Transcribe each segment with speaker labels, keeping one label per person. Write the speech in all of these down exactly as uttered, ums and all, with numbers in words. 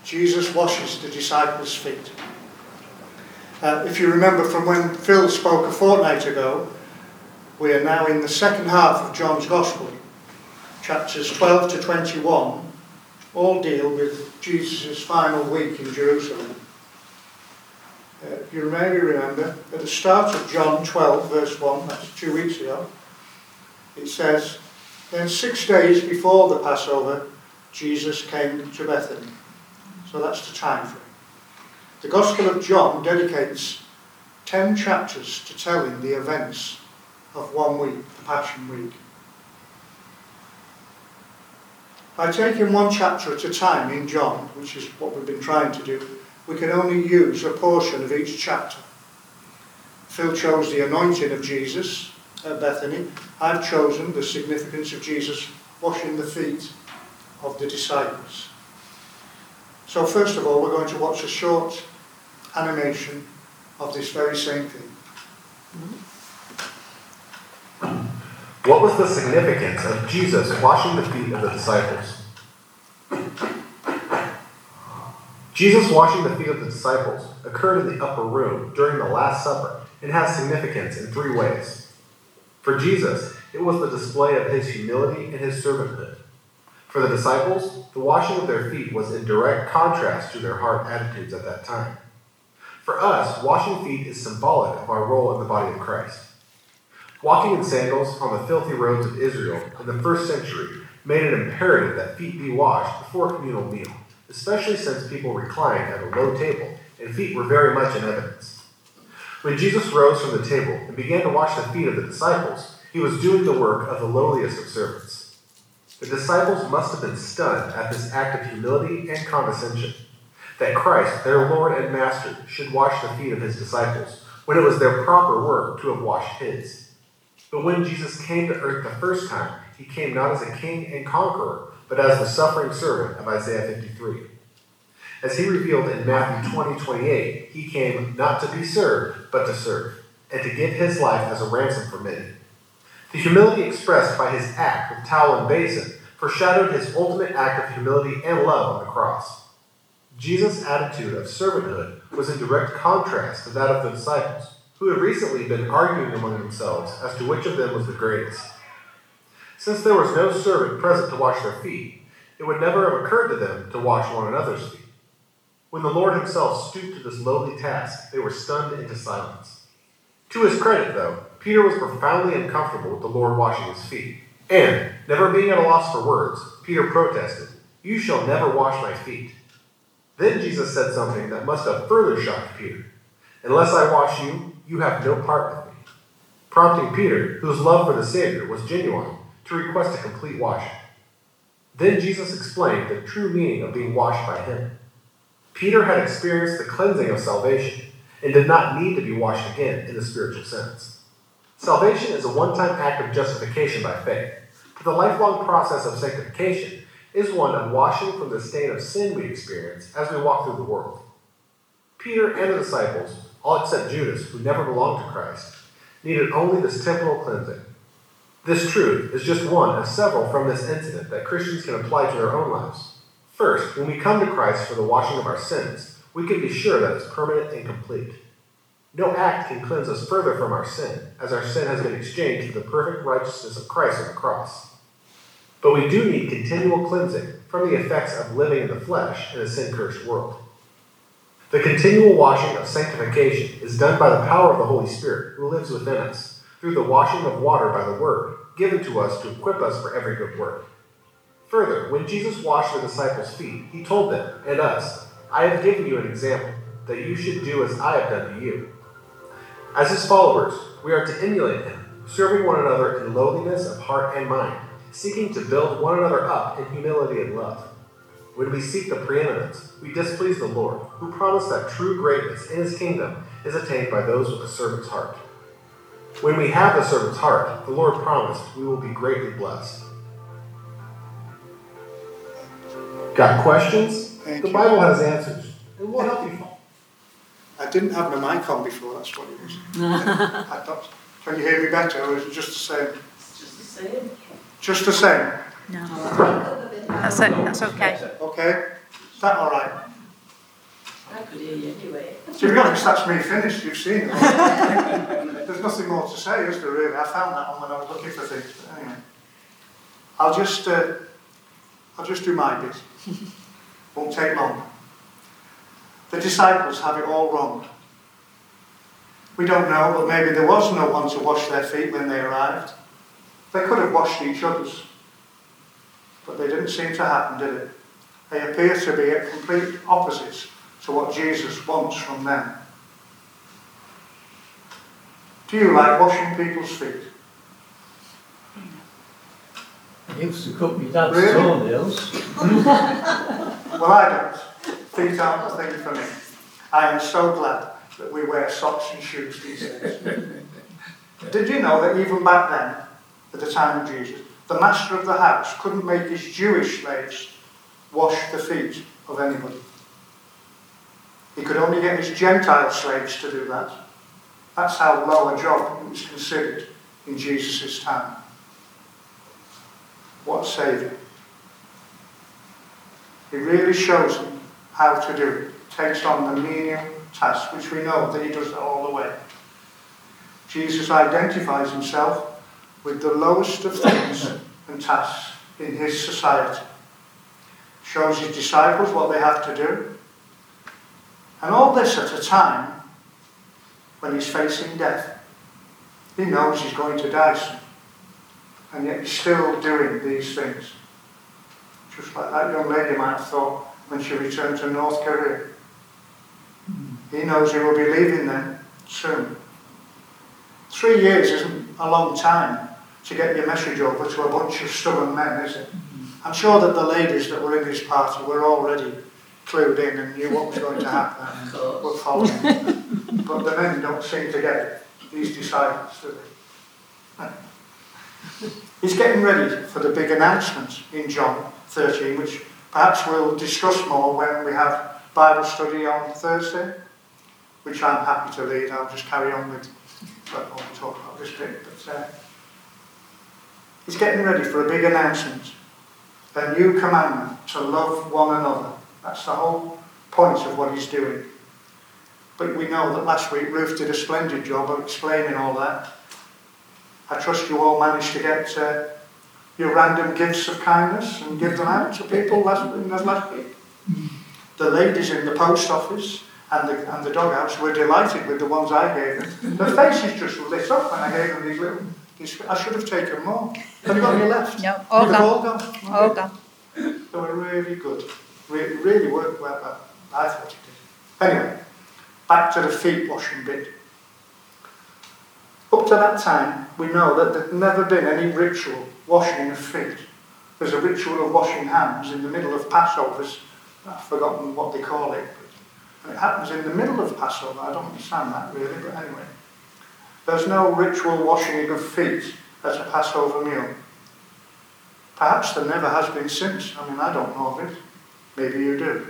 Speaker 1: Jesus washes the disciples' feet. Uh, if you remember from when Phil spoke a fortnight ago, we are now in the second half of John's Gospel. Chapters twelve to twenty-one all deal with Jesus' final week in Jerusalem. Uh, you may remember, at the start of John twelve, verse one, that's two weeks ago, it says, "Then six days before the Passover, Jesus came to Bethany." So that's the time frame. The Gospel of John dedicates ten chapters to telling the events of one week, the Passion Week. By taking one chapter at a time in John, which is what we've been trying to do, we can only use a portion of each chapter. Phil chose the anointing of Jesus at Bethany. I've chosen the significance of Jesus washing the feet of the disciples. So first of all, we're going to watch a short animation of this very same thing.
Speaker 2: What was the significance of Jesus washing the feet of the disciples? Jesus washing the feet of the disciples occurred in the upper room during the Last Supper and has significance in three ways. For Jesus, it was the display of his humility and his servanthood. For the disciples, the washing of their feet was in direct contrast to their heart attitudes at that time. For us, washing feet is symbolic of our role in the body of Christ. Walking in sandals on the filthy roads of Israel in the first century made it imperative that feet be washed before a communal meal, especially since people reclined at a low table and feet were very much in evidence. When Jesus rose from the table and began to wash the feet of the disciples, he was doing the work of the lowliest of servants. The disciples must have been stunned at this act of humility and condescension, that Christ, their Lord and Master, should wash the feet of his disciples when it was their proper work to have washed his. But when Jesus came to earth the first time, he came not as a king and conqueror, but as the suffering servant of Isaiah fifty-three. As he revealed in Matthew twenty twenty-eight, he came not to be served, but to serve, and to give his life as a ransom for many. The humility expressed by his act with towel and basin foreshadowed his ultimate act of humility and love on the cross. Jesus' attitude of servanthood was in direct contrast to that of the disciples, who had recently been arguing among themselves as to which of them was the greatest. Since there was no servant present to wash their feet, it would never have occurred to them to wash one another's feet. When the Lord himself stooped to this lowly task, they were stunned into silence. To his credit, though, Peter was profoundly uncomfortable with the Lord washing his feet, and, never being at a loss for words, Peter protested, "You shall never wash my feet." Then Jesus said something that must have further shocked Peter. "Unless I wash you, you have no part with me," prompting Peter, whose love for the Savior was genuine, to request a complete washing. Then Jesus explained the true meaning of being washed by him. Peter had experienced the cleansing of salvation and did not need to be washed again in the spiritual sense. Salvation is a one-time act of justification by faith, but the lifelong process of sanctification is one of washing from the stain of sin we experience as we walk through the world. Peter and the disciples, all except Judas, who never belonged to Christ, needed only this temporal cleansing. This truth is just one of several from this incident that Christians can apply to their own lives. First, when we come to Christ for the washing of our sins, we can be sure that it's permanent and complete. No act can cleanse us further from our sin, as our sin has been exchanged for the perfect righteousness of Christ on the cross. But we do need continual cleansing from the effects of living in the flesh in a sin-cursed world. The continual washing of sanctification is done by the power of the Holy Spirit who lives within us, through the washing of water by the Word, given to us to equip us for every good work. Further, when Jesus washed the disciples' feet, he told them, and us, "I have given you an example, that you should do as I have done to you." As his followers, we are to emulate him, serving one another in lowliness of heart and mind, seeking to build one another up in humility and love. When we seek the preeminence, we displease the Lord, who promised that true greatness in his kingdom is attained by those with a servant's heart. When we have the servant's heart, the Lord promised we will be greatly blessed. Got questions?
Speaker 1: Thank
Speaker 2: the
Speaker 1: you.
Speaker 2: Bible has answers, and we'll help you find.
Speaker 1: I didn't have my mic on before, that's what it was. I thought, can you hear me better, or is it just the same?
Speaker 3: It's just the same.
Speaker 1: Just the same?
Speaker 4: No. That's it. That's okay.
Speaker 1: Okay? Is that all right?
Speaker 3: I could hear you anyway.
Speaker 1: To be honest, that's me finished. You've seen it. There's nothing more to say, is there, really? I found that one when I was looking for things. But anyway, I'll just, uh, I'll just do my bit. Won't take long. The disciples have it all wrong. We don't know, but maybe there was no one to wash their feet when they arrived. They could have washed each other's. But they didn't seem to happen, did it? They appear to be at complete opposites to what Jesus wants from them. Do you like washing people's feet?
Speaker 4: I used to cut my dad's
Speaker 1: Really?
Speaker 4: toenails.
Speaker 1: Well, I don't. Feet aren't the thing for me. I am so glad that we wear socks and shoes these days. Did you know that even back then, at the time of Jesus, the master of the house couldn't make his Jewish slaves wash the feet of anybody? He could only get his Gentile slaves to do that. That's how low a job it was considered in Jesus' time. What a saviour. He really shows them how to do it. Takes on the menial task, which we know that he does all the way. Jesus identifies himself with the lowest of things and tasks in his society. Shows his disciples what they have to do. And all this at a time when he's facing death. He knows he's going to die soon. And yet he's still doing these things. Just like that young lady might have thought when she returned to North Korea. He knows he will be leaving them soon. Three years isn't a long time to get your message over to a bunch of stubborn men, is it? I'm sure that the ladies that were in his party were already clued in and knew what was going to happen and were following. But the men don't seem to get it, these disciples, do they? He's getting ready for the big announcement in John thirteen, which perhaps we'll discuss more when we have Bible study on Thursday, which I'm happy to lead. I'll just carry on with what I want to talk about this bit. But uh, he's getting ready for a big announcement, a new commandment to love one another. That's the whole point of what he's doing. But we know that last week Ruth did a splendid job of explaining all that. I trust you all managed to get uh, your random gifts of kindness and give them out to people last, in the last week. The ladies in the post office and the, and the doghouse were delighted with the ones I gave them. Their faces just lit up when I gave them these little... These, I should have taken more. Have you got any left?
Speaker 5: No, all
Speaker 1: They've
Speaker 5: gone.
Speaker 1: all gone.
Speaker 5: All gone.
Speaker 1: They were really good. Really, really worked well. well. I thought it did. Anyway, back to the feet washing bit. Up to that time, we know that there'd never been any ritual washing of feet. There's a ritual of washing hands in the middle of Passovers. I've forgotten what they call it. But it happens in the middle of Passover. I don't understand that really, but anyway. There's no ritual washing of feet at a Passover meal. Perhaps there never has been since. I mean, I don't know of it. Maybe you do.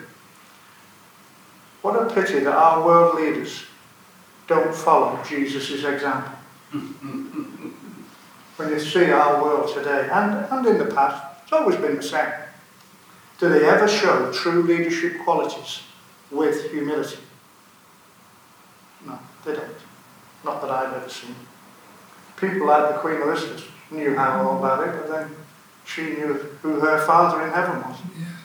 Speaker 1: What a pity that our world leaders don't follow Jesus' example. When you see our world today, and, and in the past, it's always been the same. Do they ever show true leadership qualities with humility? No, they don't. Not that I've ever seen. People like the Queen Elizabeth knew how all about it, but then she knew who her Father in heaven was.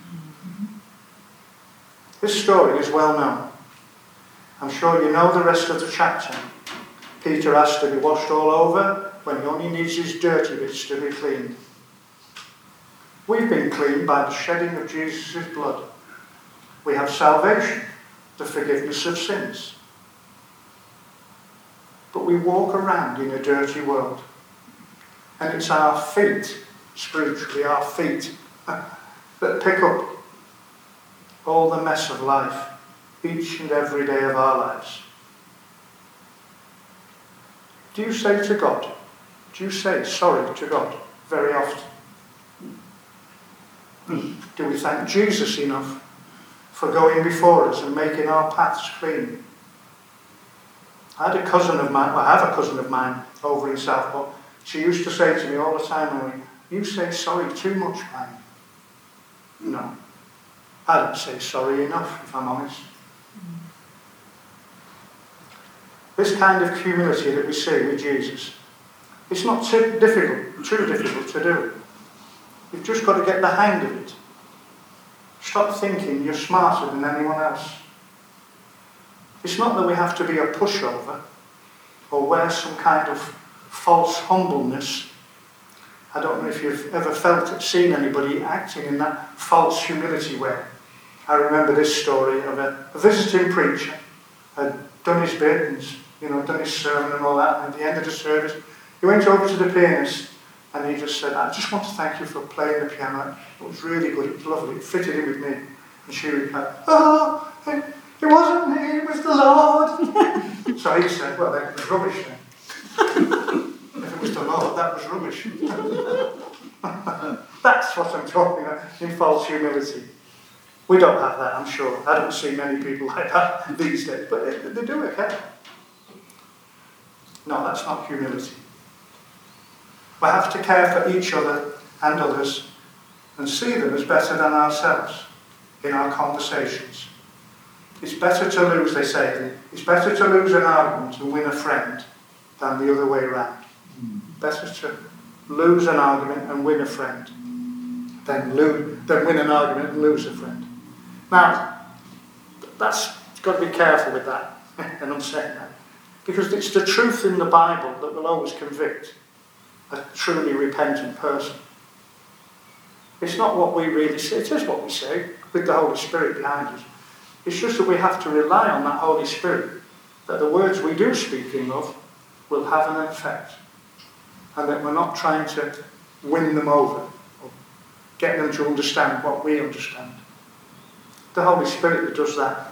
Speaker 1: This story is well known. I'm sure you know the rest of the chapter. Peter has to be washed all over when he only needs his dirty bits to be cleaned. We've been cleaned by the shedding of Jesus' blood. We have salvation, the forgiveness of sins. But we walk around in a dirty world. And it's our feet, spiritually our feet, that pick up all the mess of life, each and every day of our lives. Do you say to God, do you say sorry to God very often? Do we thank Jesus enough for going before us and making our paths clean? I had a cousin of mine, well, I have a cousin of mine over in Southport. She used to say to me all the time, you say sorry too much, man. No. I don't say sorry enough, if I'm honest. This kind of humility that we see with Jesus, it's not too difficult, too difficult to do. You've just got to get the hang of it. Stop thinking you're smarter than anyone else. It's not that we have to be a pushover or wear some kind of false humbleness. I don't know if you've ever felt it, seen anybody acting in that false humility way. I remember this story of a, a visiting preacher had done his bit and, you know, done his sermon and all that, and at the end of the service, he went over to the pianist and he just said, I just want to thank you for playing the piano. It was really good, it was lovely, it fitted in with me. And she replied, oh, it, it wasn't me, it was the Lord. So he said, well, that was rubbish then. If it was the Lord, that was rubbish. That's what I'm talking about in false humility. We don't have that, I'm sure. I don't see many people like that these days, but they, they do it, okay? No, that's not humility. We have to care for each other and others and see them as better than ourselves in our conversations. It's better to lose, they say, it's better to lose an argument and win a friend than the other way around. Better to lose an argument and win a friend than, lose, than win an argument and lose a friend. Now, that's got to be careful with that, and I'm saying that, because it's the truth in the Bible that will always convict a truly repentant person. It's not what we really say, it is what we say, with the Holy Spirit behind us. It's just that we have to rely on that Holy Spirit, that the words we do speak in love will have an effect, and that we're not trying to win them over, or get them to understand what we understand. The Holy Spirit that does that.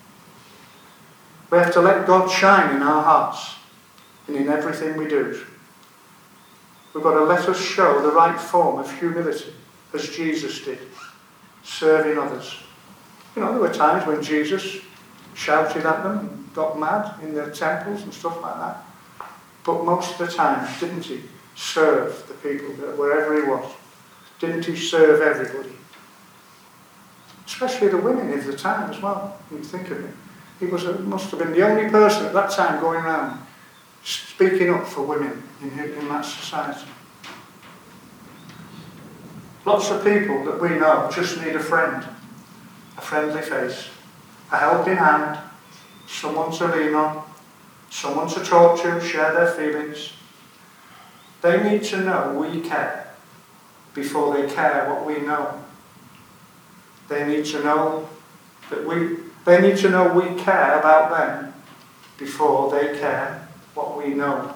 Speaker 1: We have to let God shine in our hearts and in everything we do. We've got to let us show the right form of humility, as Jesus did, serving others. You know, there were times when Jesus shouted at them and got mad in their temples and stuff like that. But most of the time, didn't he serve the people wherever he was? Didn't he serve everybody? Especially the women of the time as well, when you think of it. He was a, must have been the only person at that time going around speaking up for women in, in that society. Lots of people that we know just need a friend, a friendly face, a helping hand, someone to lean on, someone to talk to, share their feelings. They need to know we care before they care what we know. They need to know that we, they need to know we care about them before they care what we know.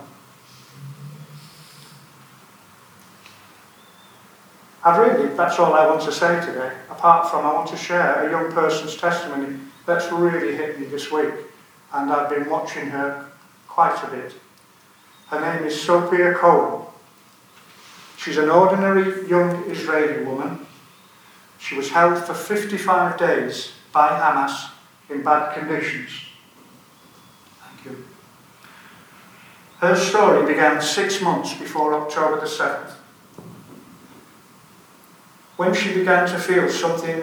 Speaker 1: I've really, that's all I want to say today, apart from I want to share a young person's testimony that's really hit me this week, and I've been watching her quite a bit. Her name is Sophia Cohen. She's an ordinary young Israeli woman. She was held for fifty-five days by Hamas in bad conditions. Thank you. Her story began six months before October the seventh. When she began to feel something,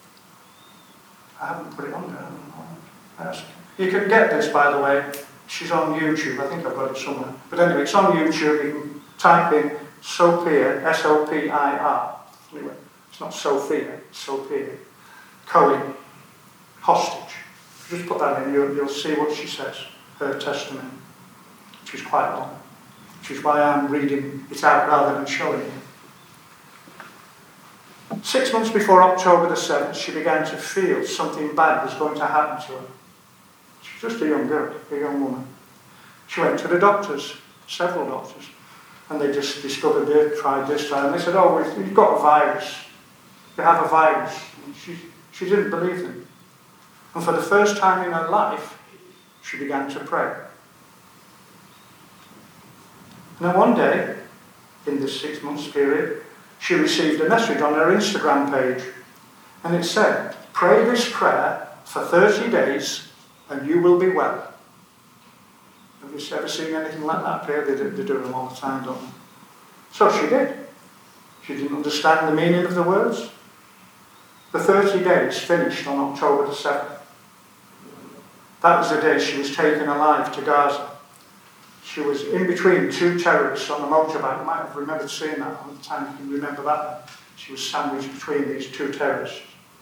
Speaker 1: I haven't put it on there. You can get this, by the way. She's on YouTube. I think I've got it somewhere. But anyway, it's on YouTube. You can type in Sophia, S O P I R. Anyway, it's not Sophia, it's Sophia. Cohen, hostage. Just put that in, you'll, you'll see what she says, her testimony. She's quite long. Which is why I'm reading it out rather than showing it. Six months before October the seventh, she began to feel something bad was going to happen to her. She was just a young girl, a young woman. She went to the doctors, several doctors, and they just discovered it, tried this, tried, and they said, oh, you've got a virus. You have a virus. And she, she didn't believe them. And for the first time in her life, she began to pray. And then one day, in this six months period, she received a message on her Instagram page, and it said, pray this prayer for thirty days and you will be well. Have you ever seen anything like that prayer? They do, they do them all the time, don't they? So she did. She didn't understand the meaning of the words. The thirty days finished on October the seventh. That was the day she was taken alive to Gaza. She was in between two terrorists on a motorbike. You might have remembered seeing that at the time. You can remember that. She was sandwiched between these two terrorists.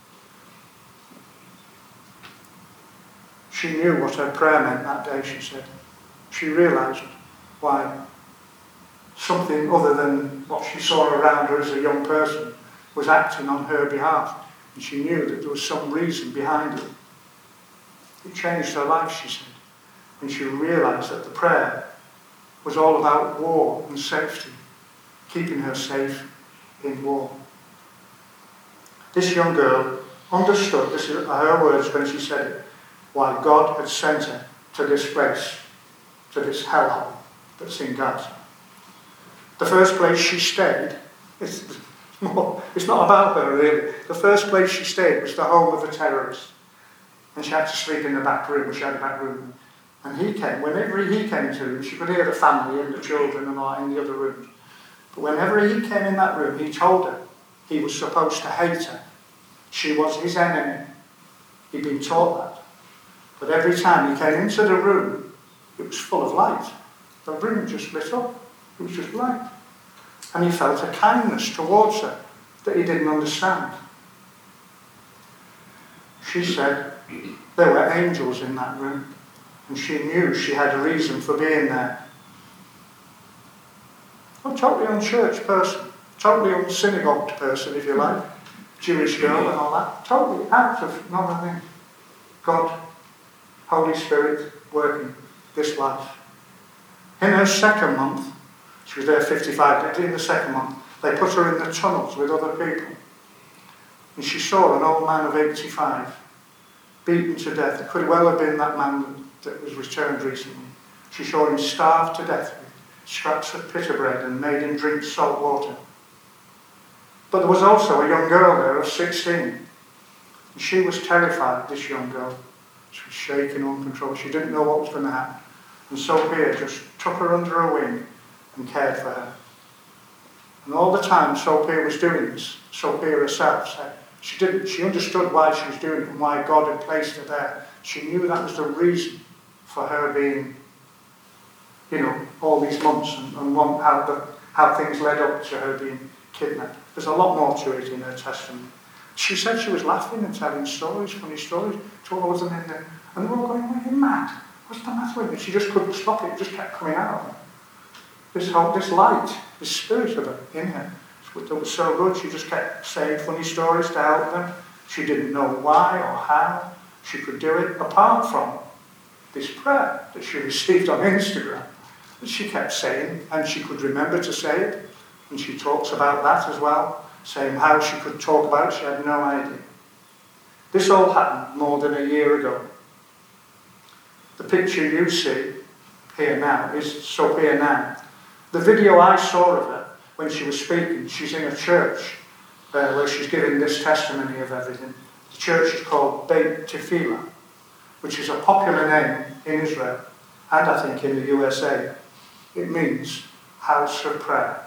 Speaker 1: She knew what her prayer meant that day, she said. She realised why something other than what she saw around her as a young person was acting on her behalf. And she knew that there was some reason behind it. It changed her life, she said. And she realised that the prayer was all about war and safety, keeping her safe in war. This young girl understood, this is her words when she said it, why God had sent her to this place, to this hellhole that's in Gaza. The first place she stayed, it's, more, it's not about her really, the first place she stayed was the home of a terrorist. And she had to sleep in the back room, she had a back room. And he came, whenever he came to her, she could hear the family and the children and all in the other rooms. But whenever he came in that room, he told her he was supposed to hate her. She was his enemy. He'd been taught that. But every time he came into the room, it was full of light. The room just lit up. It was just light. And he felt a kindness towards her that he didn't understand. She said there were angels in that room. And she knew she had a reason for being there. A totally unchurched person, totally unsynagogued person, if you like, Jewish girl and all that, totally out of nothing. God, Holy Spirit, working this life. In her second month, she was there fifty-five days, in the second month, they put her in the tunnels with other people. And she saw an old man of eighty-five, beaten to death. It could well have been that man that was returned recently. She saw him starved to death with scraps of pita bread and made him drink salt water. But there was also a young girl there of sixteen. And she was terrified, this young girl. She was shaking uncontrolled. She didn't know what was going to happen. And Sophia just took her under her wing and cared for her. And all the time Sophia was doing this, Sophia herself said, she didn't, she understood why she was doing it and why God had placed her there. She knew that was the reason for her being, you know, all these months and, and one, how, the, how things led up to her being kidnapped. There's a lot more to it in her testimony. She said she was laughing and telling stories, funny stories, to all of them in there. And they were all going, are you mad? What's the matter with you? She just couldn't stop it. It just kept coming out of her. This whole, this light, this spirit of her in her, that was so good. She just kept saying funny stories to help them. She didn't know why or how she could do it, apart from this prayer that she received on Instagram that she kept saying, and she could remember to say it. And she talks about that as well, saying how she could talk about it. She had no idea. This all happened more than a year ago. The picture you see here now is Sophia now. The video I saw of her when she was speaking, she's in a church uh, where she's giving this testimony of everything. The church is called Beit Tefillah, which is a popular name in Israel and I think in the U S A. It means house of prayer.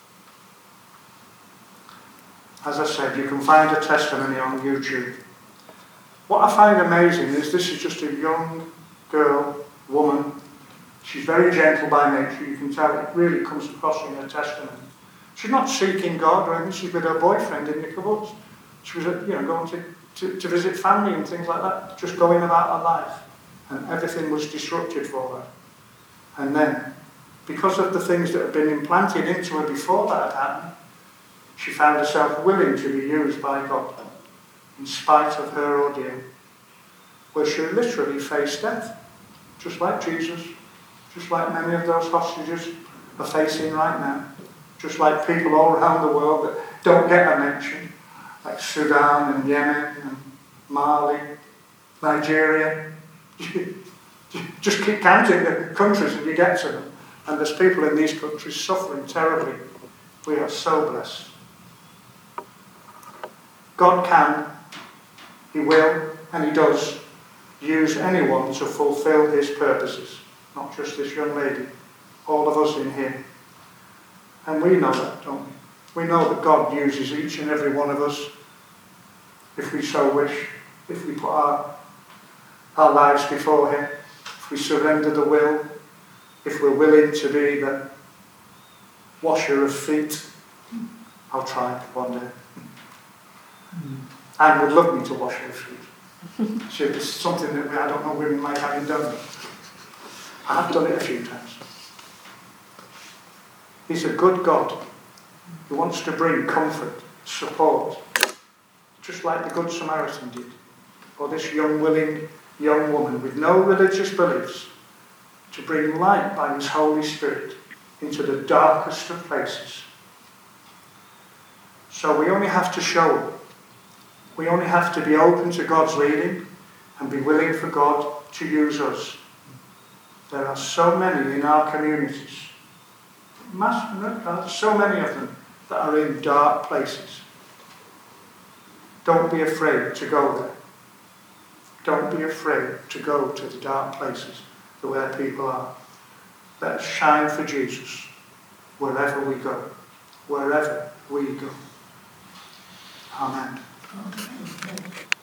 Speaker 1: As I said, you can find a testimony on YouTube. What I find amazing is this is just a young girl, woman. She's very gentle by nature. You can tell it really comes across in her testimony. She's not seeking God or anything. She's with her boyfriend in the kibbutz. She was, you know, going to, to, to visit family and things like that, just going about her life. And everything was disrupted for her. And then, because of the things that had been implanted into her before that had happened, she found herself willing to be used by God, in spite of her ordeal, where she literally faced death, just like Jesus, just like many of those hostages are facing right now, just like people all around the world that don't get a mention, like Sudan and Yemen and Mali, Nigeria. Just keep counting the countries and you get to them. And there's people in these countries suffering terribly. We are so blessed. God can, He will, and He does use anyone to fulfill His purposes. Not just this young lady, all of us in here. And we know that, don't we? We know that God uses each and every one of us, if we so wish, if we put our our lives before him, if we surrender the will, if we're willing to be the washer of feet, I'll try one day. Anne would love me to wash her feet. So it's something that we, I don't know women like having done. I have done it a few times. He's a good God. He wants to bring comfort, support, just like the Good Samaritan did, or this young, willing young woman with no religious beliefs, to bring light by his Holy Spirit into the darkest of places. So we only have to show up. We only have to be open to God's leading and be willing for God to use us. There are so many in our communities, mass, so many of them, that are in dark places. Don't be afraid to go there. Don't be afraid to go to the dark places where people are. Let us shine for Jesus wherever we go. Wherever we go. Amen.